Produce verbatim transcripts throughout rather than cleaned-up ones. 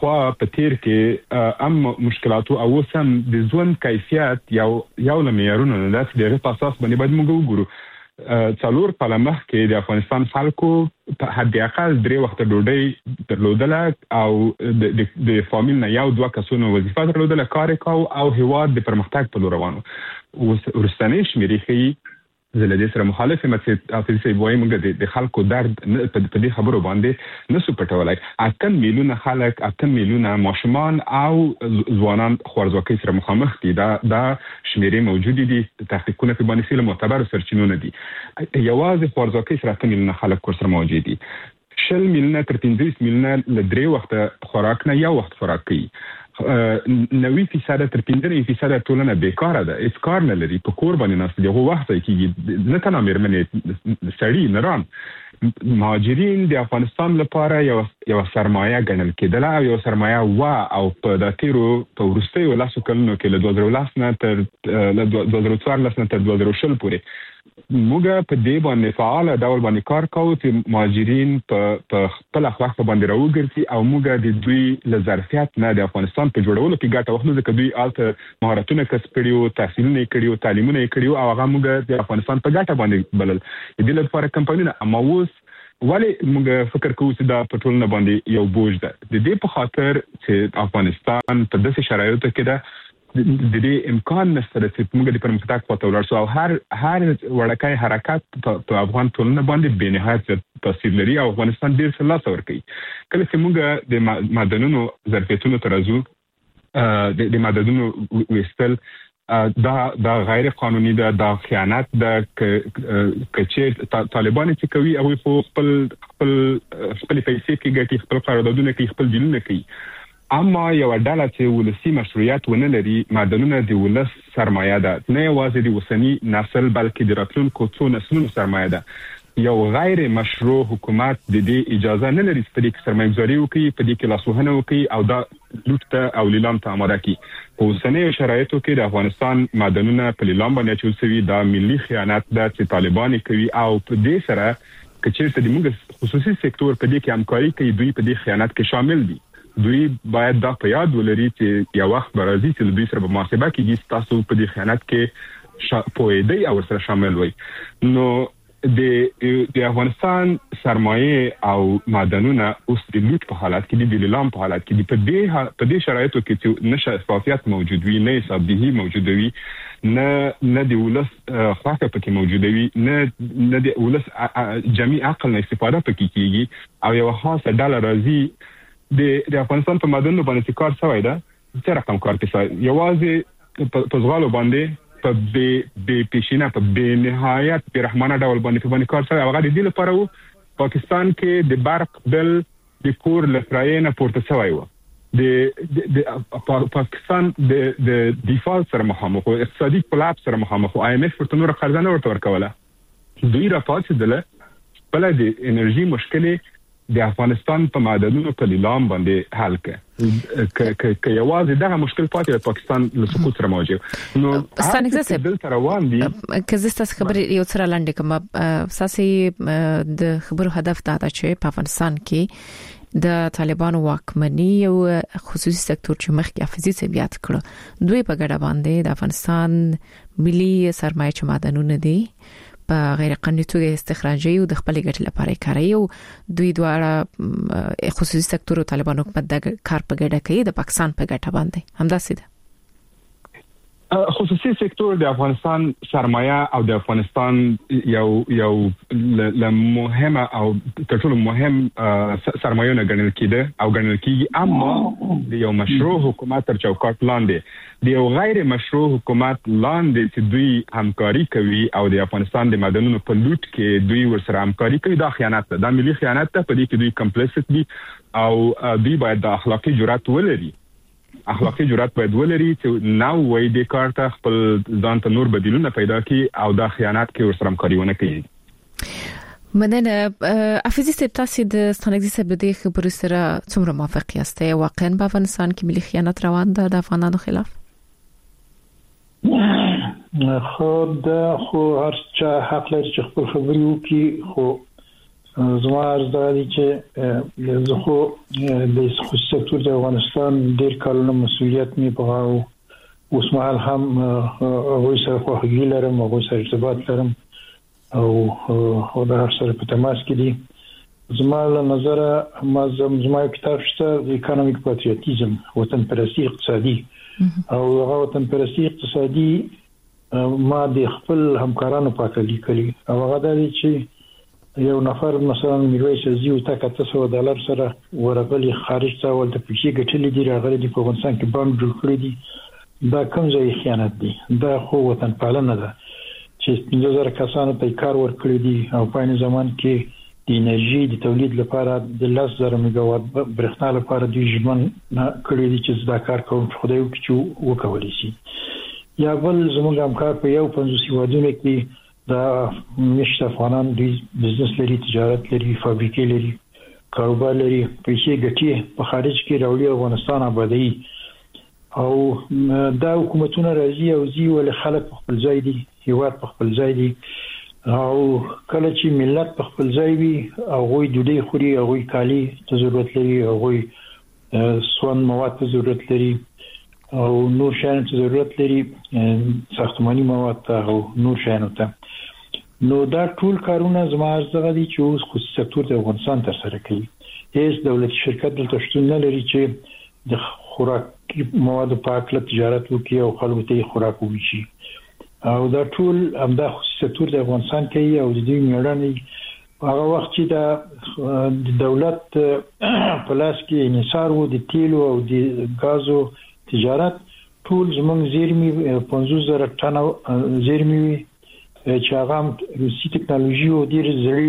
خو په تیر کې ام مشکلات او سم د ژوند کیفیت یو یو لمیارونه نه د دغه په اساس باندې باید موږ وګورو څلور په لمخ کې د افغانستان خلکو په حد اقل درې وخت ډوډۍ درلودله او د د فامیل نه یو دوه کسونو وظیفه درلودله کار کاو او هیواد د پرمختګ په لور روانو ورستنی شمیرې خي زلدي سره مخالفه مڅ افیسي وایي موږ د خلکو درد په دې خبرو باندې نسو پټولای اته میلیونه خلک اته میلیونه ماشومان او ځوانان خوارځواکۍ سره مخامخ دي دا دا شمیرې موجود دي تحقیقونه په باندې سیمه معتبر سرچینونه دي یوازې خوارځواکۍ سره اته میلیونه خلک سره موجود دي شل میلیونه تر پنځه میلیونه لدري وخت خوراک نه یو وخت خوراک کوي نوي فیصد تر پنځه فیصد ټولنه بیکاره ده هیڅ کار نه لري په کور باندې ناست دي هغه وخت کې نه تنه مېرمنې سړي نران مهاجرین د افغانستان لپاره یو یو سرمایه ګڼل کېدل او یو سرمایه وا او په داتیرو په ورستیو لاسو کلونو کې له دوه زره نه تر له دوه زره څوارلس نه تر دوه زره شل پورې موږ په دې باندې فعال ډول باندې کار کوو چې مهاجرین په په خپل وخت باندې راوګرځي او موږ د دوی له ظرفیت نه د افغانستان په جوړولو کې ګټه واخلو ځکه دوی الته مهارتونه کسب کړي تحصیلونه کړي تعلیمونه کړي او هغه موږ د افغانستان په ګټه باندې بلل د لپاره کمپاینونه اما اوس ولی موږ فکر کوو چې دا په ټولنه باندې یو بوج ده د دې په خاطر چې افغانستان په داسې شرایطو کې ده د دې امکان نشته چې موږ د پرمختګ په تور ورسو او هر هر وړکای حرکت په افغان ټولنه باندې به نهایت تاثیر لري او افغانستان ډیر څه لاس ور کوي کله چې موږ د معدنونو ظرفیتونو ترازو د معدنونو وستل دا دا غیر قانوني ده دا خیانت ده چې طالبان چې کوي او خپل خپل خپل پیسې کې ګټي خپل قراردادونه کې خپل دینونه کوي اما یو ډله چې ولسی مشروعیت ونه لري معدنونه د ولس سرمایه ده نه یوازې د وسنی نسل بلکې د راتلونکو څو نسلونو سرمایه ده یو غیر مشروع حکومت د دې اجازه نه لري چې د سرمایه‌ګذاري وکړي په دې کې لاسوهنه وکړي او دا لوټ او لیلام ته آماده کړي په وسنی شرایطو کې د افغانستان معدنونه په لیلام باندې چولسوي دا ملي خیانت ده چې طالبان کوي او په دې سره کچېرته د موږ خصوصي سکتور په دې کې همکاري کوي دوی په دې خیانت کې شامل دي دوی باید دا په یاد ولري چې یو وخت برازي چې دوی سره په محاسبه کې تاسو په دې خیانت کې پوهیدئ او سره شامل وي نو د د افغانستان سرمایه او معدنونه اوس د لوټ په حالت کې دي د لیلام په حالت کې دي په دې په دې شرایطو کې چې نشه شفافیت موجود وي نه حسابدهي موجود وي نه نه د ولس خواخه پکې موجود وي نه نه د ولس جمعي عقل نه استفاده پکې کیږي او یو خاصه ډله راځي د د افغانستان په معدنونو باندې کار شوی ده چې رقم کار کوي یوازې په ځغالو باندې په به به پیشینه په به نهایت په رحمانه ډول باندې په باندې کار شوی هغه د دې لپاره پاکستان کې د برق بل د کور لفراینه پورته شوی و د د پاکستان د د دفاع سره مخامخ او اقتصادي کلاپس سره مخامخ او آی ایم ایف ورته نور قرضونه ورته ورکوله دوی راپاتېدل بل د انرژي مشکله د افغانستان په معدنونو په لیلام باندې حل کړ ک ک یوازې دا مشکل پاتې د پاکستان له سقوط سره مواجه نو ستانګزه دل تر روان دي که زه تاسو خبرې یو سره لاندې کوم ساسي د خبرو هدف دا ده چې په افغانستان کې د طالبانو واکمنۍ او خصوصي سکتور چې مخکې حافظي سبيات کړ دوی په ګډه باندې د افغانستان ملي سرمایه چې معدنونه دي په غیر قانوني توګه استخراجي او د خپل ګټې لپاره کوي او دوی دواړه خصوصي سکتور او طالبان حکومت د کار په ګډه کوي د پاکستان په ګټه باندې همداسې ده خصوصي سکتور د افغانستان سرمایه او د افغانستان یو یو ل مهمه او تر ټولو مهم سرمایه نه ګڼل کېده او ګڼل کېږي اما د یو مشروع حکومت تر چوکاټ لاندې د یو غیر مشروع حکومت لاندې چې دوی همکاري کوي او د افغانستان د معدنونو په لوټ کې دوی ورسره همکاري کوي دا خیانت ده دا ملي خیانت ده په دې کې دوی کمپلیسټ دي او دوی باید د اخلاقی جرأت ولري اخلاقی جرأت باید ولري چې نو وای د کار ته خپل ځان ته نور بدیلونه پیدا کړي او دا خیانت کې ورسره همکاري ونه کوي مننه افیزي سپتاسي د ستانګزي سبدي خبرو سره څومره موافق یاست واقعا په افغانستان کې ملي خیانت روان ده د افغانانو خلاف خو دا خو هر چا حق لري چې خپل خبرې وکړي خو زما ارزداري چې زه خو د خصوصي سکتور د افغانستان ډېر کلونه مسؤلیت می پغاو اوس مهال هم هغه سره خوږی لرم هغه سره ارتباط لرم او هغه د سره په تماس کې دي زما له نظره ما زما کتاب شته د اکونومیک پاتریوتیزم وطن پرستی اقتصادي او هغه وطن پرستی اقتصادي ما د خپل همکارانو پاتې لیکلي او هغه د چې یو نفر مثلا میرویس زیو تا کته سو ډالر سره ورغلی خارج ته ولته پیسې ګټلې دي راغلي د په افغانستان کې بانک جوړ کړی دي دا کوم ځای خیانت دي دا خو وطن پالنه ده چې پنځه زره کسانو ته کار ورکړي دي او په این زمان کې د انرژي د تولید لپاره د لس زره میگاوات برېښنا لپاره د ژوند کړی دي چې دا کار کوم خدای وکړي وکولای شي یا بل زموږ همکار په یو پنځوس هیوادونو کې دا مشت افغانان د بزنس لري تجارت لري فابریکې لري کاروبار لري پیسې ګټي په خارج کې راوړي افغانستان آبادی او دا حکومتونه راځي او زی ول خلک په خپل ځای دي هیواد په خپل ځای دي او کله چې ملت په خپل ځای وي او غوي دوی خوري او غوي کالی ته ضرورت لري او غوي سون مواد ته ضرورت لري او نور شان ته ضرورت لري ساختماني مواد ته او نور شان ته نو دا ټول کارونه زما ارزغه دي چې اوس خصوصي سکتور د افغانستان تر سره کوي هیڅ دولتي شرکت دلته شتون نه لري چې د خوراکي موادو په اړه تجارت وکړي او خلکو ته خوراک وویشي او دا ټول همدا خصوصي سکتور د افغانستان کوي او د دې میړانې هغه وخت چې د دولت په لاس کې انحصار وو د تیلو او د غازو تجارت ټول زمونږ زیرمې پنځوس زره ټن زیرمې چې هغه روسي ټکنالوژي او ډیر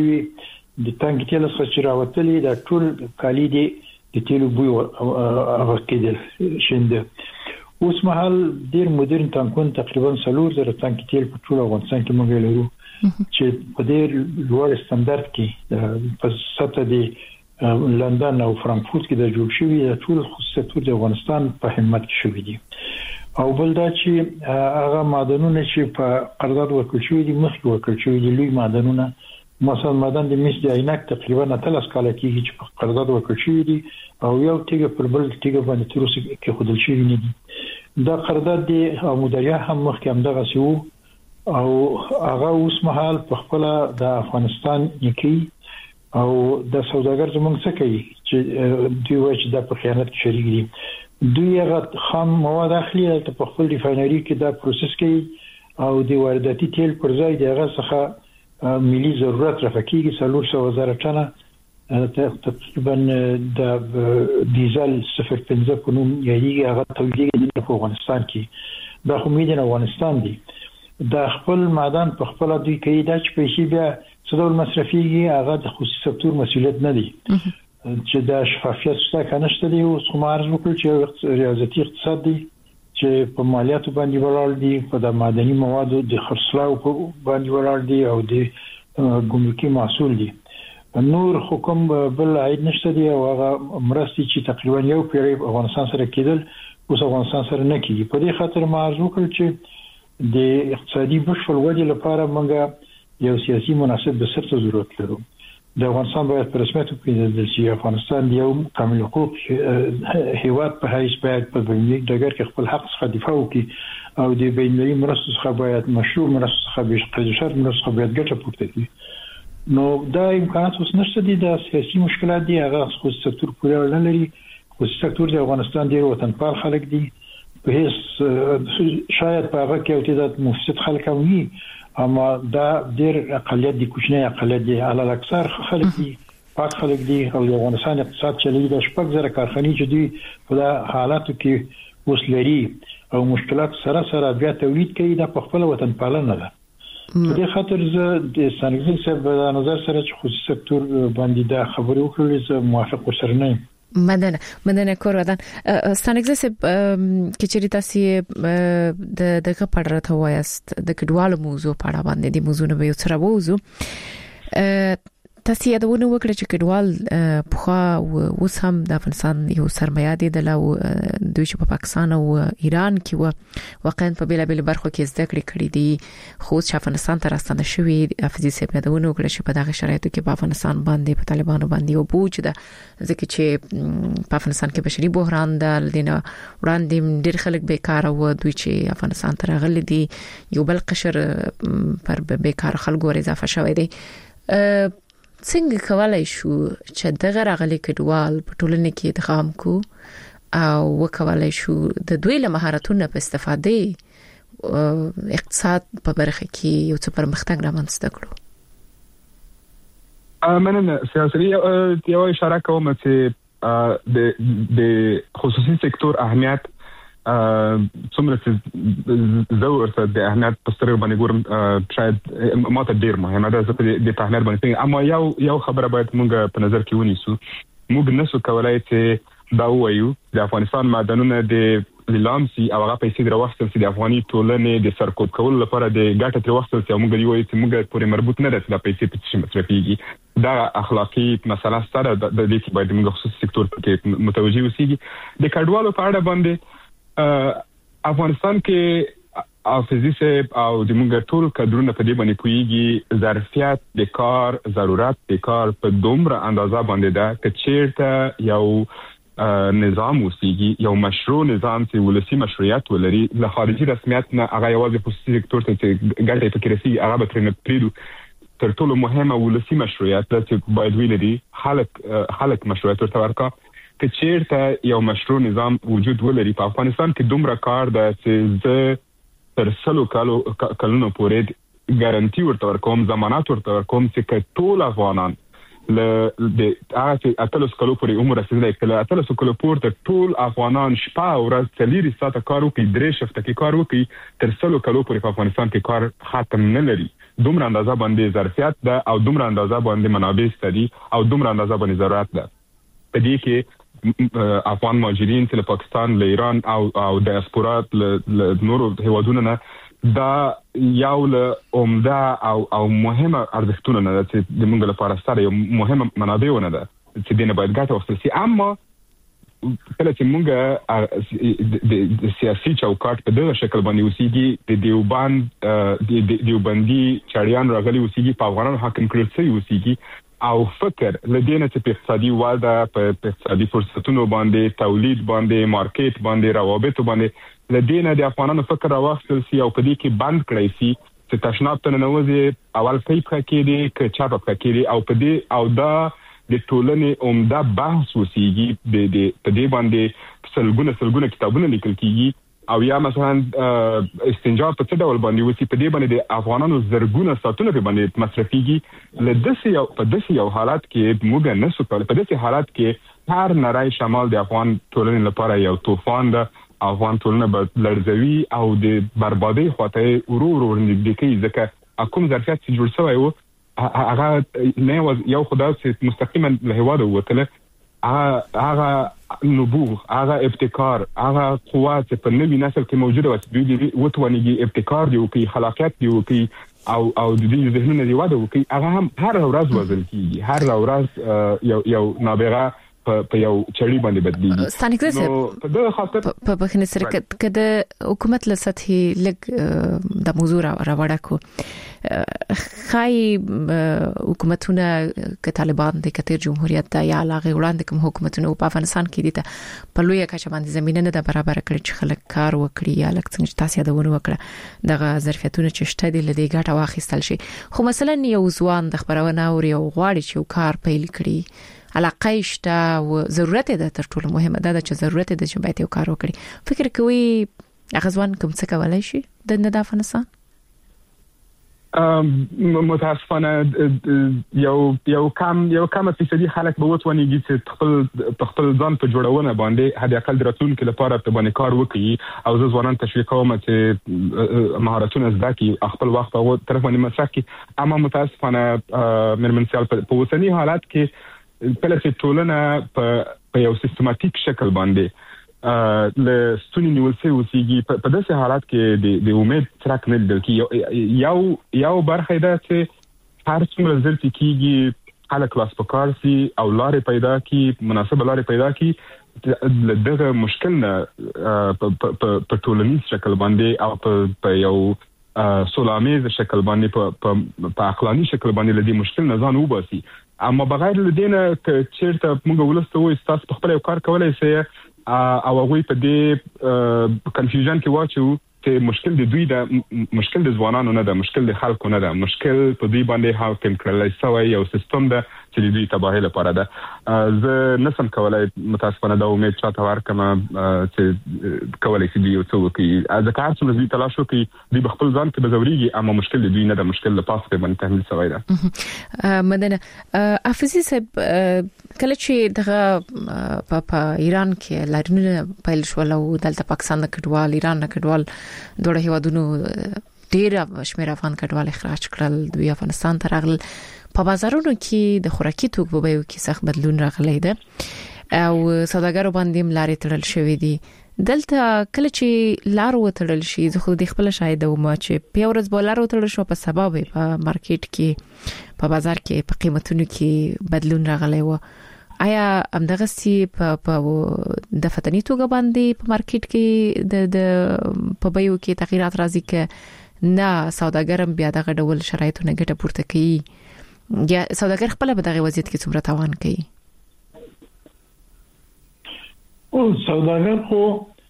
زړې د تانک تیل څخه راوتلې دا ټول کالی دي د تیلو بوی هغه کېدل شنده اوس مهال ډیر مدرن تانکونه تقریبا څلور زره تانک تیل په ټول افغانستان کې موږ لرو چې په ډیر لوړ ستاندرد کې په سطح د لندن او فرانکفورت کې د جوړ شوی د ټول خصوصي سکتور د افغانستان په همت کې شوی دي او بل دا چې هغه معدنونه چې په قرارداد ورکړل شوی دي مخکې ورکړل شوی دي لوی معدنونه مثلا معدن د مس د عینک تقریبا اتلس کاله کېږي چې په قرارداد ورکړل شوی دي او یو تیګه پر بل تیګه باندې تر اوسه کې خودل شوی نه دي دا قرارداد دی او مدیریت هم مخکې هم دغه سو او هغه اوس مهال په خپل د افغانستان کې او د سوداګر زمونږ څخه کوي چې دوی وایي چې د په خیانت کې شریک دي دوی هغه خام مواد اخلي ته په خپل ریفاینري کې دا پروسس کوي او د وارداتي تیل پر ځای دغه څخه ملي ضرورت رافقيږي څلور سوه زره ټنه تقریبا د ډیزل صفر پنځه په نوم یې هغه تولیدي په افغانستان کې دا خو میدان افغانستان دی دا خپل معدن په خپل دوی کوي دا چې پیسې بیا څه ډول مصرفيږي هغه د خصوصي سکتور مسؤلیت نه دی چې دا شفافیت شته کنه شته دی او څومره ارز وکړي چې ریاضتي اقتصاد دی چې په مالیاتو باندې ولاړ دی په د معدني موادو د خرڅلاو باندې ولاړ دی او د ګمرکي محصول دی نور حکم بل عید نشته دی او هغه مرستي چې تقریبا یو پیری افغانستان سره کېدل اوس افغانستان سره نه کیږي په دې خاطر ما ارز وکړ چې د اقتصادي بشپړ ودې لپاره موږ یو سیاسي مناسب د سرته ضرورت لرو د افغانستان باید په رسمیت وپیژندل شي افغانستان یو کامل حقوق هیواد په حیث باید په بین‌المللي ډګر کې خپل حق څخه دفاع وکړي او د بین‌المللي مرستو څخه باید مشروع مرستو څخه به قید شرط مرستو څخه باید ګټه پورته کړي نو دا امکانات اوس نشته دي د سیاسي مشکلات دي هغه خصوصي سکتور پورې نه لري خصوصي سکتور د افغانستان ډیر وطنپال خلک دي په هیڅ شاید په هغه کې اوتیدات مفسد خلک وي اما دا ډیر اقلیت دي کوچنی اقلیت دي علل اکثر خلک دي پاک خلک دي او د افغانستان اقتصاد چلی د شپږ زره کارخانې چې دي په حالاتو کې اوس لري او مشکلات سره سره بیا تولید کوي د خپل وطن پالنه ده په دې خاطر زه د سانګزل صاحب د نظر سره چې خصوصي سکتور باندې دا خبرې وکړې زه موافق وسره نه یم مدنه مدنه کور ودان ستانګزه سه کې چې تاسو د دغه پړ راته وایست د کډوالو موضوع په اړه باندې د موضوع نه یو څه راوځو تاسو یادونه وکړه چې کډوال په اوس هم د افغانستان یو سرمایه دي د لو دوی چې په پاکستان او ایران کې و واقعا په بیل بیل برخو کې زده کړې کړې دي خو چې افغانستان ته راستنه شوی حفیظ صاحب یادونه وکړه چې په دغه شرایطو کې په افغانستان باندې په طالبانو باندې او بوج ده ځکه چې په افغانستان کې بشري بحران ده لدينا وړاندې ډېر خلک بیکار او دوی چې افغانستان ته راغلي دي یو بل قشر پر بیکار خلکو ور اضافه شوی دی څنګه کولای شو چې دغه راغلي کډوال په ټولنه کې ادغام کو او وکولای شو د دوی له مهارتونو په استفاده اقتصاد په برخه کې یو څه پرمختګ رامنځته کړو. مننه سیاسي یو اشاره کوم چې د د خصوصي سکتور اهمیت څومره چې زه ورته د اهمیت په سترګو باندې ګورم شاید ماته ډیر مهمه ده چې د اهمیت باندې اما یو یو خبره باید موږ په نظر کې ونیسو. موږ نسو کولای چې دا وایو د افغانستان معدنونه د لیلامسي او هغه پیسې دروښتل چې د افغاني ټولنې د سرکوب کولو لپاره د ګټه تروښتل چې موږ دی وایو چې موږ پورې مربوط نه ده چې د پیسې په څه مصرفيږي. دا اخلاقی مسله ستاره د دې چې باید موږ خصوصي سکتور کې متوجي اوسېږي. د کډوالو په اړه باندې افغانستان کې حافظي صاحب او د موږ ټول کډرونه په دې باندې کویږي ظرفیت د کار ضرورت د کار په دومره اندازه باندې ده چې چیرته یو نظام وسیږي یو مشروع نظام چې ولسی مشروعیت ولري له خارجي رسمیت نه هغه یوازې خصوصي سکتور ته ګټه پکې رسي هغه به ترنه پریدو تر ټولو مهمه ولسی مشروعیت چې باید ویلري خلک خلک مشروعیت ورته ورکا چې چیرته یو مشروع نظام وجود ولري. په افغانستان کې دومره کار ده چې زه تر سلو کالو کلونو پورې ګارانټي ورته ورکوم ضمانت ورته ورکوم چې ټول افغانان له د هغه اتلس کلو پورې عمر رسیدلی کله اتلس کلو پورته ټول افغانان شپه او ورځ څلور ساعته کار وکړي درې شفته کې کار وکړي تر سلو کلو پورې په افغانستان کې کار ختم نه لري. دومره اندازه باندې ظرفیت ده او دومره اندازه باندې منابع ستدي او دومره اندازه باندې ضرورت ده. په دې کې افغان مهاجرین چې له پاکستان له ایران او او ډایسپورا له نورو هیوادونو نه دا یو له عمده او او مهمه ارزښتونه نه چې د موږ لپاره ستاره یو مهمه منابعونه ده چې دینه باید ګټه واخیستل شي. اما کله چې موږ د سیاسي چوکاټ په دغه شکل باندې اوسېږي د دیوبند د دیوبندي چاړیان راغلي اوسېږي په افغانانو حاکم کړل شوی اوسېږي او فکر لدينا چې په اقتصادي واده په اقتصادي فرصتونو باندې تولید باندې مارکیټ باندې روابط باندې لدينا د افغانانو فکر راوښتل سي او په دې کې بند کړی سي چې تشناب ته ننوځي اول کیپ کې دي چې چا په کې دي او په دې او دا د ټولنې عمده بحث وسیږي د دې په دې باندې سلګونه سلګونه کتابونه لیکل کیږي او یا مثلا استنجا په څه ډول باندې وسی په دې باندې د افغانانو زرګونه ساتونه په باندې مصرفيږي لدسه یو په دسه یو حالت کې موږ نه سو په دسه حالت کې هر نړۍ شمال د افغان ټولنې لپاره یو طوفان ده. افغان ټولنه به لړزوي او د بربادي خواته ورو ورو نږدې کوي ځکه کوم ظرفیت چې جوړ شوی وو هغه نه یو خدای چې مستقیما له هواده وته هغه نبوغ هغه ابتکار هغه قوت په نوې نسل کې موجوده و چې دوی وتوانيږي ابتکار دی او کې خلاقیت دی او کې او او د دې ذهنونه دی واده وکي هغه هم هر ورځ وزن کیږي هر ورځ یو یو نابغه په یو چړي باندې بدلیږي. ستانګ زه په دغه خاطر په بخنه سره کده حکومت له سطحي لګ د موضوع راوړه کو خای حکومتونه ک طالبان د کتر جمهوریت د یا علاقه وړاندې کوم حکومتونه په افغانستان کې دي ته په لوی کچه باندې زمينه نه د برابر کړی چې خلک کار وکړي یا لکه څنګه تاسو یادونه وکړه دغه ظرفیتونه چې شته دي لدی ګټه واخیستل شي. خو مثلا یو ځوان د خبرونه او یو غواړي چې کار پیل کړي علاقه شته او ضرورت ده تر ټولو مهمه ده چې ضرورت ده چې باید یو کار وکړي. فکر کوي هغه ځوان کوم څه کولای شي د نه د افغانستان متاسفانه یو یو کم یو کم فیصدي خلک به وتوانيږي چې خپل خپل ځان په جوړونه باندې هدا اقل درتونکو لپاره په باندې کار وکړي او ځوانان تشویق کوم چې مهارتونه زده کړي خپل وخت او طرف باندې مصرف کړي. اما متاسفانه مرمنسیال په وسنی حالات کې کله چې ټولنه په یو سیستماتیک شکل باندې له ستونی نیول شوی اوسېږي په داسې حالات کې د د امید څرک نه لیدل کېږي. یو یو برخه ده چې هر څومره زر کېږي خلک لاس پکار سي او لارې پیدا کی مناسب لارې پیدا کی دغه مشکل نه په ټولنیز شکل باندې او په یو سولامیز شکل باندې په عقلاني شکل باندې لدی مشکل نه ځان وباسي. اما بغیر لدینه چیرته موږ ولسته وې تاسو په خپل کار کولای شئ او هغه په دې کنفیوژن کې واچو چې مشکل د دوی د مشکل د ځوانانو نه ده، مشکل د خلکو نه ده، مشکل په دوی باندې حاکم کړل شوی یو سیستم ده چې دوی تباهي لپاره ده. زه نسم کولای متاسفانه دا امید چاته ورکم چې کولای شي دوی څه وکړي. ځکه هر څومره دوی تلاش وکړي دوی خپل ځان کې بزوريږي، اما مشکل د دوی نه ده، مشکل د پاسه باندې تحمیل شوی ده. مدنه حافظي صاحب کله چې دغه په ایران کې لارونه پیل شول او دلته پاکستان د کډوال ایران د کډوال دوه هیوادونو ډیر شمیر افغان کډوال اخراج کړل، دوی افغانستان ته راغلل. په بازارونو کې د خوراکي توکو په بیو کې سخت بدلون راغلی دی او سوداګرو باندې لارې تړل شوې دي. دلته کله چې لار وتړل شي زه خو د خپل شاهد وم چې په ورځ به لار وتړل شو په سبب په مارکیټ کې په بازار کې په قیمتونو کې بدلون راغلی و. آیا همدغه سي په د فتنی توګه باندې په مارکیټ کې د د په بیو کې تغیرات راځي ک نه سوداګرم بیا دغه ډول شرایطونه ګټه پورته کوي یا سوداګر خپل په دغه وضعیت کې څومره تاوان کوي؟ او سوداګر خو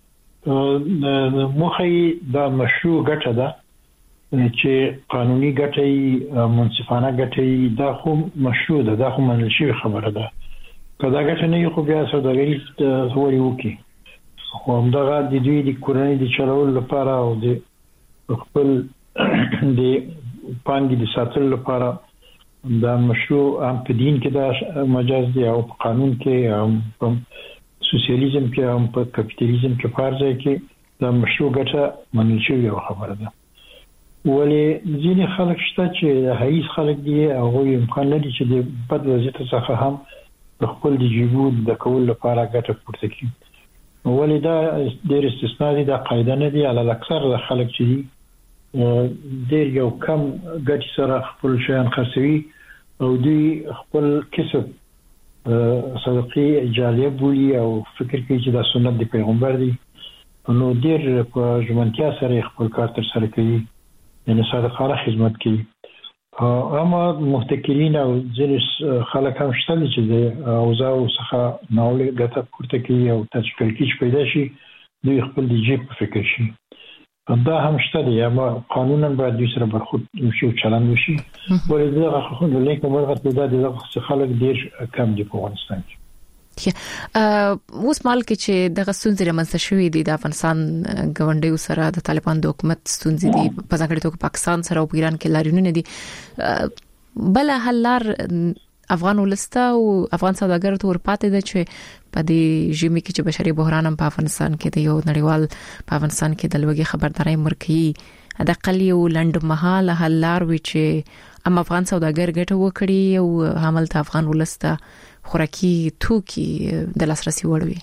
مخې د مشروع ګټه ده چې قانوني ګټه منصفانه ګټه دا خو مشروع ده، دا خو منل شوی خبره ده. کدا ګټه نه خو بیا سوداګری هوري وکي خو همدغه د دوی د کورنۍ د چلول لپاره او د خپل د پانګې د ساتلو لپاره دا مشروع هم په دین کې دا مجاز دی او په قانون کې هم په سوسیالیزم کې هم په کپیټالیزم کې فرض کې دا مشروع ګټه منل شوی یو خبره ده. ولی ځینې خلک شته چې هیڅ خلک دي او امکان لري چې د بد وضعیت څخه هم خپل د جیبو د کول لپاره ګټه پورته کړي. ولی دا ډېر استثناء دي، دا قاعده نه دي. علل اکثر د خلک چې دي ډېر یو کم ګټ سره خپل شیان خرڅوي او دوی خپل کسب صدقې جاریه بولي او فکر کوي چې دا سنت د پیغمبر دی، نو ډېر په ژمنتیا سره خپل کار تر سره کوي، یعنی صادقانه خدمت کوي. اما محتکرین او ځینې خلک هم شته چې د اوضاع څخه ناوړه ګټه پورته کوي او تشکیل کې پیدا شي دوی خپل د جیب په فکر شي. دا هم شته دی، اما قانونا باید دوی سره برخورد وشي او چلند وشي. ولې دا خو د لیک مرغه د دغه خلک ډېر کم دي په افغانستان کې. اوس مال کې چې د غستونځ رمنځته شوې دي د افغانستان ګوندې سره د طالبان د حکومت ستونزې دي په ځانګړي توګه پاکستان سره او ایران کې لارونه دي، بل حل لار افغان ولسته او افغان سوداګر ته ورپاتې ده چې په دې ژمي کې چې بشري بحران هم په افغانستان کې د یو نړیوال په افغانستان کې د لوګي خبرداري مرکي د قلی او لند مهاله حل لار وي چې ام افغان سوداګر ګټه وکړي او عمل ته افغان ولسته خوراکي توکي د لاسرسي وړوي.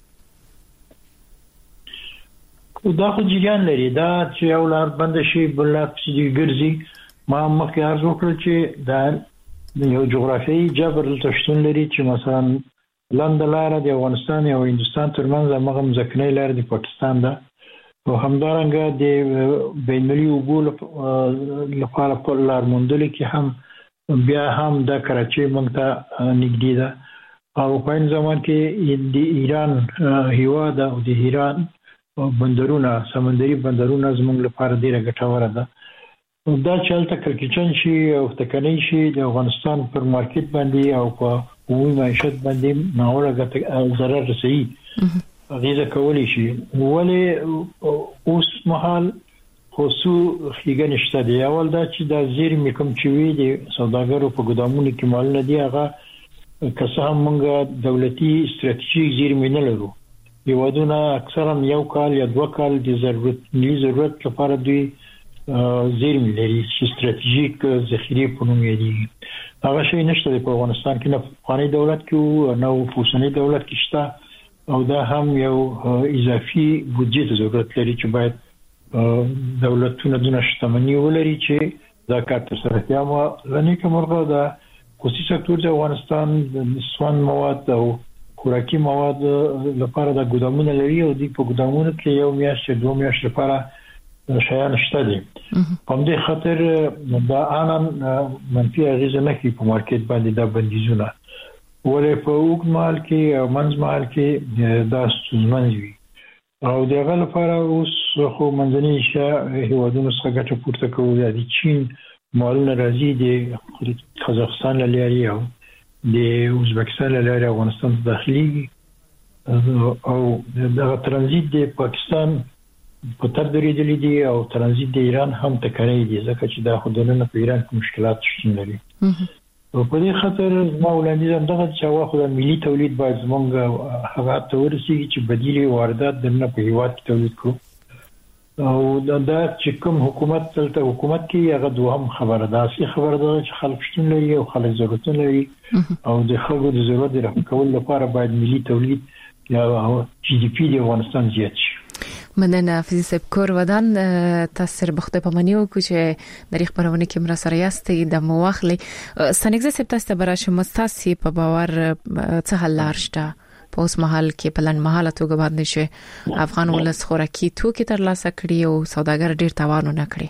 دا خو جریان لري، دا چې یو لار بند شي بل لار چې ګرځي. ما مخکې عرض وکړ چې دا یو جغرافیایي جبر تشتون لري چې مثلا لاندې لار د افغانستان او هندستان ترمنځ هغه مزکنه لار د پاکستان ده او همدارنګه د بینالمللي اوبو لپاره په لار موندل کې هم بیا هم د کراچۍ مونږ ته نږدې ده او په این زمان کې د ایران هیواد او د ایران بندرونه سمندري بندرونه زموږ لپاره ډیره ګټوره ده. دا چلته کلکچن شي او تکنی شي د افغانستان پر مارکیټ باندې او په عمومي معیشت باندې ناوړه ضرر رسوي، غیزه کولی شي. ولی اوس مهال خصو خیګن شته دی. اول دا چې د زیرمې کوم چې وی دي سوداګرو په ګدامونو کې مال نه دی، هغه کسه هم موږ دولتي استراتیژیک زیرمې نه لرو. یوادونه اکثرا یو کال یا دوه کال د ضرورت نه ضرورت لپاره دوی زیرمې لري چې استراتیژیک ذخیره په نوم یادي. هغه شی نشته په افغانستان کې، نه افغاني دولت کې او نه فوسنی دولت کې شته او دا هم یو اضافي بودجه ته ضرورت لري چې باید دولتونه دونه شتمنۍ ولري چې دا کار تر سره کړي. اما لنی کومه دا خصوصي سکتور د افغانستان د سون مواد او خوراکي مواد لپاره د ګودامونو لري او د په ګودامونو کې یو میاشت دوه میاشتې لپاره شیان شته دي. په دې خاطر دا ان منفي اغیزه نه کوي په مارکیټ باندې د بندیزونه، ولې په اوږد مهال کې او منځ مهال کې دا ستونزمن وي. او دغه لپاره اوس خو منځني ایشیا هیوادونو څخه ګټه پورته کوي. د چین مالونه راځي د قزاقستان له لارې او د ازبکستان له لارې افغانستان ته داخلي او د ترانزیت د پاکستان په تر درېدلې دي او ترانزیت د ایران هم تکرای دي، ځکه چې دا خودنه په ایران کې مشکلات شته لري. او په دې خاطر ما وړاندیز دغه چې واخو د ملي تولید باید زمونږ هغه ته ورسیږي چې بدیل واردات درنه په هیواد کې تولید کړو. او دا چې کوم حکومت تلته حکومت کې هغه دوهم خبره ده، اصلي خبره ده چې خلک شتون لري او خلک ضرورت لري او د خلکو د ضرورت د کول لپاره باید ملي تولید یا جی ډي پی د افغانستان زیات شي. مننه فیزیک کور ودان تاسو بخته په منیو چې د خبرونه کې مر سره یاستې د مواخلي سنګز سپتاسته براشه مستاسي په باور څه حل لارشته په اوس محل کې پلان محل توګه باندې شي افغان ولس خوراکي توکي تر لاسه کړی او سوداګر ډیر تاوان نه کړی.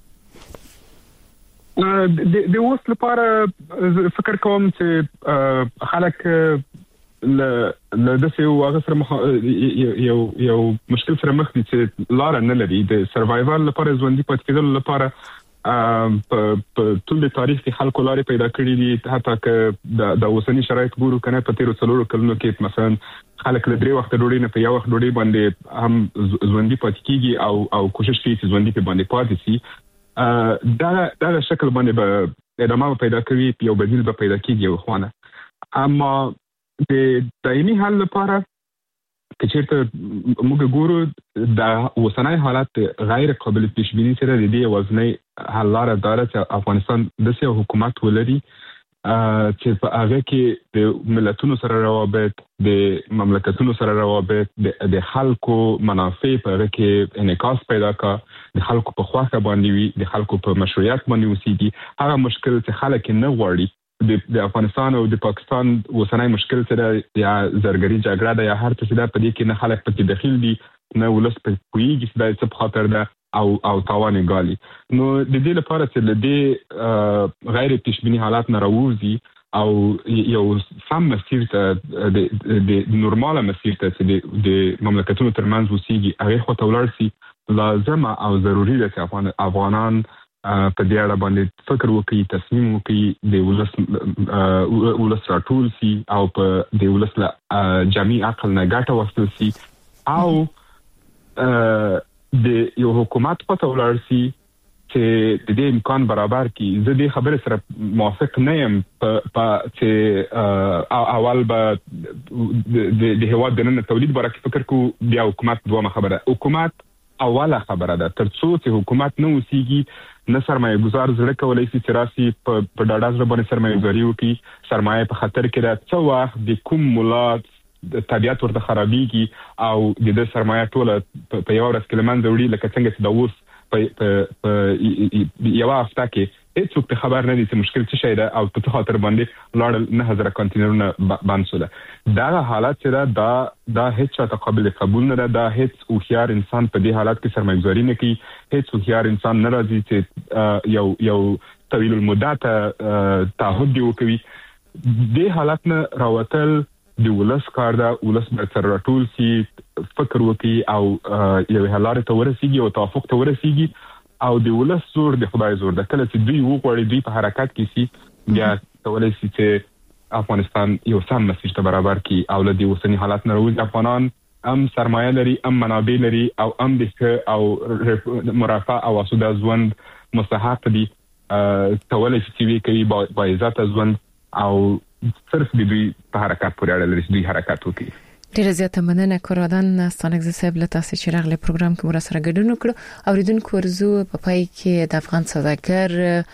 د د اوس لپاره فکر کوم چې خلک ل ل د څه واغ سره یو یو مشکل سره مخ دي چې لار نه لري د سروایوال لپاره ژوندۍ پاتې کېدل لپاره په ټول تاریخ کې خلکو لارې پیدا کړې دي. حتی که د اوسنی شرایط ګورو کنه په تیر څلورو کلونو کې مثلا خلک له درې وخت ډوډۍ نه په یو وخت ډوډۍ باندې هم ژوندۍ پاتې کیږي او او کوشش کوي چې ژوندۍ په باندې پاتې شي. دا دا شکل باندې به ادامه پیدا کوي، یو بدیل به پیدا کیږي خوانه. اما د دایمي حل لپاره که چیرته موږ ګورو د اوسنۍ حالت غیر قابل پیش بینی سره د دې وزنۍ حل لاره داره چې افغانستان د سیاسي حکومت ولري چې په هغه کې د ملتونو سره روابط، د مملکتونو سره روابط، د خلکو منافع په هغه کې انعکاس پیدا کا، د خلکو په خواخه باندې وي، د خلکو په مشروعیت باندې وسیږي. هغه مشکل چې خلک نه غواړي د افغانستان او د پاکستان وسنۍ مشکل سره یا زرګری جګړه ده یا هر څه ده، په دې کې نه خلک پکې داخل دي نه ولس په کویږي چې دا څه په خاطر ده او او تاوان غالي. نو د دې لپاره چې د دې غیر پیش بینی حالات نه راوځي او یو سم مسیر ته د نورماله مسیر ته چې د مملکتونو ترمنځ وسیږي هغه خو ته ولاړ سي، لازم او ضروری ده چې افغانان په دې اړه باندې فکر وکړي، تصمیم وکړي، د ولس ولس راټول سي او په د ولس له جمعي عقل نه ګټه واخیستل سي او د یو حکومت په توګه سي چې د دې امکان برابر کړي. زه دې خبره سره موافق نه یم په چې اول به د هیواد د نن تولید برکه فکر کو بیا حکومت دوه خبره. حکومت اوله خبره ده، ترڅو چې حکومت نه وسیږي نه سرمایه گزار زړه کولای شي چې راسي په ډاډه ځل باندې سرمایه گزاري وکړي. سرمایه په خطر کې ده، څو وخت د کوم مولات د طبيعت ورته خرابيږي او د دې سرمایه ټوله په یو ورځ کې لمن وړي، لکه څنګه چې د اوس په یو هفته کې هیڅوک خبر نه دي چې مشکل څه شي ده او په خاطر باندې لاړ نه هزار کانټینرونه باندې شول. دا حالت چې دا دا هیڅ قابل قبول نه ده. دا هیڅ اوخيار انسان په دې حالت کې سرمایه گزاري نه کوي. هیڅ اوخيار انسان نه راځي چې یو یو طویل المدت تعهد دی وکوي. دې حالت نه راوتل د ولس کار ده. ولس به تر راټول سي، فکر وکړي او یو حلاره ته ورسیږي او توافق ته ورسیږي او د ولس زور د خدای زور ده. کله چې دوی وغواړي دوی په حرکت کې سي بیا کولای شي چې افغانستان یو سم مسیر ته برابر کړي او له دې اوسنی حالت نه راوځي. افغانان هم سرمایه لري، هم منابع لري او هم د او مرافع او اسوده ژوند مستحق دي، کولای شي چې وی کوي با عزت ژوند او صرف د دوی په حرکت پورې اړه لري چې دوی حرکت وکړي. ډیره زیاته مننه کورادان ستانګز صاحب له تاسو چې راغله پروګرام کې مر سره ګډون وکړو. اوریدونکو ورزو په پای کې د افغان سوداګر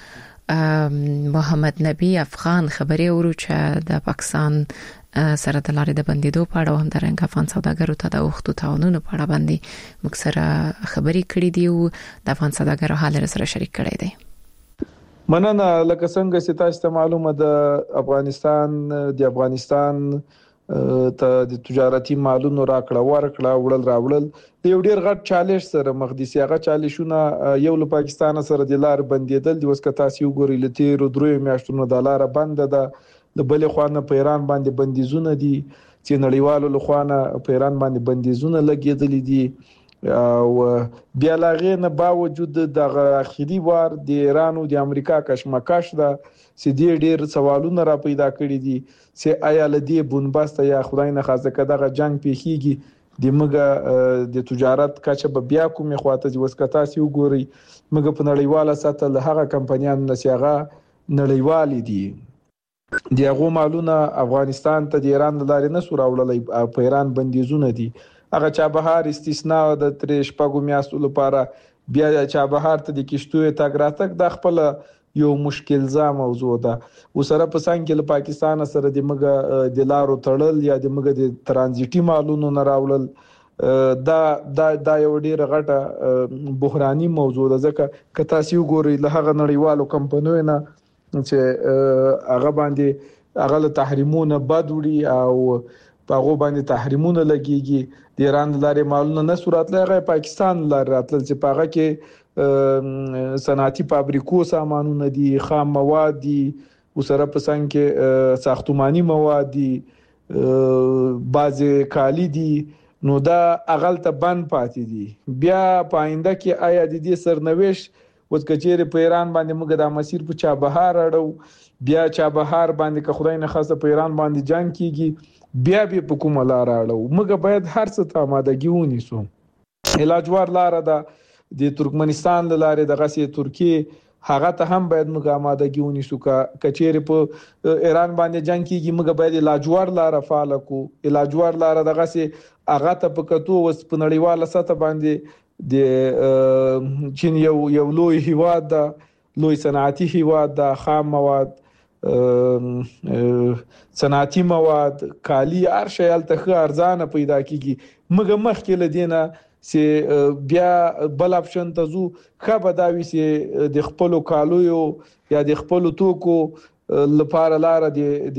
محمد نبی افغان خبري ورو چې د پاکستان سره د لارې د بندیدو په اړه هم درنګ افغان سوداګرو ته د وختو تعاونونو په اړه باندې موږ سره خبري کړې دي او د افغان سوداګرو حال سره شریک کړی دی. مننه. لکه څنګه چې تاسو ته معلومه ده افغانستان د افغانستان ته د تجارتي مالونو راکړه ورکړه وړل راوړل د یو ډیر غټ چالش سره مخ دي. سیاغه چالشونه یو له پاکستان سره د لار بندیدل د وسکه تاسو وګورئ لته رو درې میاشتونو د لار بند ده. د بل خوانه په ایران باندې بندیزونه دي چې نړیوالو له خوانه په ایران باندې بندیزونه لګیدل دي او بیا لاغې نه باوجود د اخیری وار د ایران او د امریکا کشمکش ده چې ډېر ډېر سوالونه را پیدا کړي دي چې آیا لدی بنبست یا خدای نه خاصه کداغه جنگ پیخیږي د مګه د تجارت کچه به بیا کومې خواته د وسکتا سی وګوري مګه په نړیواله سطح له هغه کمپنیانو نسیغه نړیوالې دي د هغه مالونه افغانستان ته د ایران لارې نه سور اوړلې په ایران بندیزونه دي. هغه چابهار استثناء د ترې شپږو میاشتو لپاره بیا چابهار ته د کشتوې تاګ راتګ د خپل یو مشکل ځا موضوع ده. وسره په څنګه کې له پاکستان سره د مګه د لارو تړل یا د مګه د ترانزیټي مالونو نه راوړل دا دا دا یو ډیره غټه بحراني موضوع ده. ځکه که تاسو وګورئ له هغه نړیوالو کمپنیو نه چې هغه باندې هغه له تحریمونه بد وړي او په هغه باندې تحریمونه لګيږي د ایران لارې مالونه نه صورت لغه پاکستان لارې راتل چې په هغه کې صنعتي فابریکو سامانونه دي خام مواد دي وسره په څنګه کې ساختماني مواد دي بعضی کالی دي نو دا اغلته بند پاتې دي. بیا پاینده کې آیا د دې سرنوشت وڅکچېره په ایران باندې موږ د مسیر په چابهار اړو بیا چابهار باندې که خدای نه خاصه په ایران باندې جنگ کیږي بیا به په کومه لار اړو موږ باید هر څه ته آمادګي ونیسو. علاجوار لار ده د ترکمنستان لارې د غسې ترکیه هغه ته هم باید موږ آمادګي ونیسو. که کچېره په ایران باندې جنگ کیږي موږ باید علاجوار لار فعال کو. علاجوار لار د غسې هغه ته په کتو وس په نړیواله سطح باندې د چین یو یو لوی هیواد ده لوی صنعتي هیواد ده خام مواد صنعتي مواد کالی هر شی الته ارزانه پیدا کیږي. مګه مخکې لدینه چې بیا بل اپشن ته زو خبر دا وی چې د خپل کالو یا د خپل توکو لپاره لار د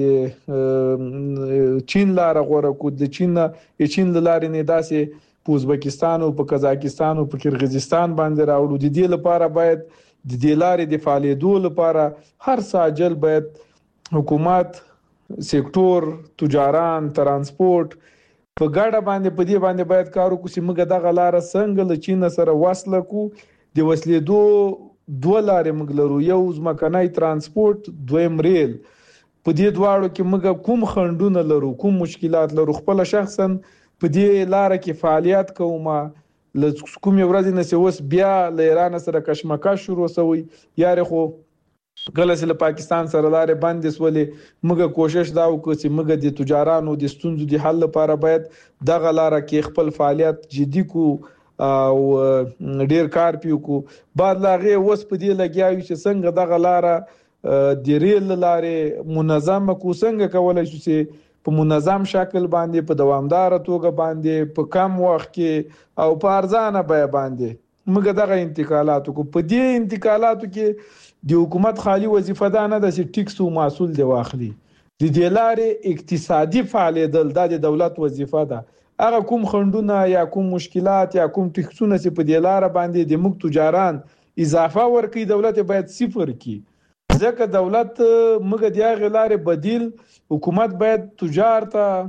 د چین لار غوړه کو د چین چین لارې نه داسې په ازبکستان او په قزاقستان او په قرغیزستان باندې راوړو. د دې لپاره باید د دې لارې د فعالیدو لپاره هر ساجل باید حکومت سېکټور تجاران ترانسپورت په ګاډه باندې په دې باندې باید کار وکړي چې موږ دغه لار څنګه له چین سره وصل کو. د وسلې دوه دوه لارې موږ لرو یو ځمکنی ترانسپورت دویم ریل. په دې دواړو کې موږ کوم خندونه لرو کوم مشکلات لرو خپل شخصا په دې لار کې فعالیت کومه ل کوم ورځ نه سوس بیا له ایران سره کشمکش شروع شوی یاره خو غلس له پاکستان سره لارې بند سولې موږ کوشش دا وکړو چې موږ د تجارانو د ستونزو د حل لپاره باید دغه لار کې خپل فعالیت جدي کو او ډیر کار پیو کو. بعد لاغه وس په دې لګیاوي چې څنګه دغه لار د ریل لارې منظم کو څنګه کولای شو چې په منظم شکل باندې په دوامدار توګه باندې په کم وخت کې او په ارزانه بیه باندې موږ دغه انتقالات کو. په دې انتقالاتو کې د حکومت خالی وظیفه ده نه د ټیکس او محصول دی واخلي. د دې لارې اقتصادي فعالیت د دولت وظیفه ده. هغه کوم خندونه یا کوم مشکلات یا کوم ټیکسونه چې په دې لار باندې د موږ تجاران اضافه ورکړي دولت باید صفر کړي. ځکه دولت موږ د هغه لارې بدیل حکومت باید تجار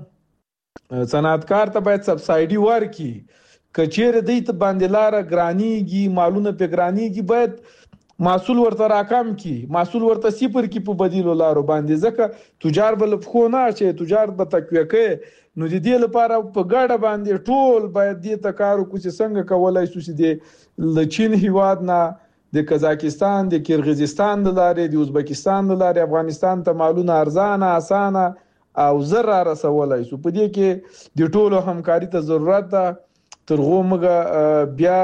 ته صنعتکار ته باید سبسایډي ورکړي. کچېره د دې باندې لار ګرانیږي مالونه په ګرانیږي باید محصول ورته راکم کی محصول ورته صفر کی په بدیل لارو باندې. ځکه تجار بل خو نه چې تجار به تقویه کوي نو د دې لپاره په ګاډه باندې ټول باید دې ته کار وکړي چې څنګه کولای شو چې د لچین هیواد نه د قزاقستان د قرغیزستان د لارې د ازبکستان د لارې افغانستان ته مالونه ارزانه اسانه او زر را رسولای شو. په دې کې د ټولو همکاري ته ضرورت ده. ترغه موږ بیا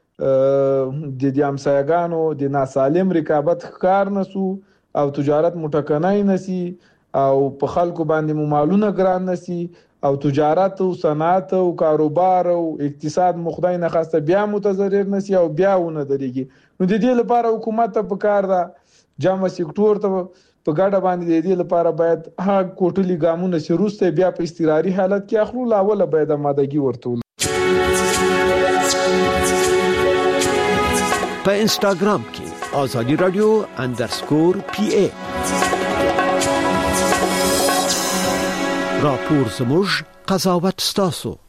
د دې امسایګانو د ناسالم رقابت ښکار نسو او تجارت مټکنای نسی او په خلکو باندې مالونه ګران نسی او تجارت او صنعت او کاروبار او اقتصاد مخدای نه خاصه بیا متضرر نسی او بیا ونه درېږي. نو د دې لپاره حکومت ته پکار ده جامع سکتور ته په ګډه باندې د دې لپاره باید ها کوټلي ګامونه چې روسته بیا په استقراري حالت کې اخلو لاول باید آمادګي ورته په انستګرام کې آزادی رادیو انډرسکور پی ای راپور زموږ قضاوت ستاسو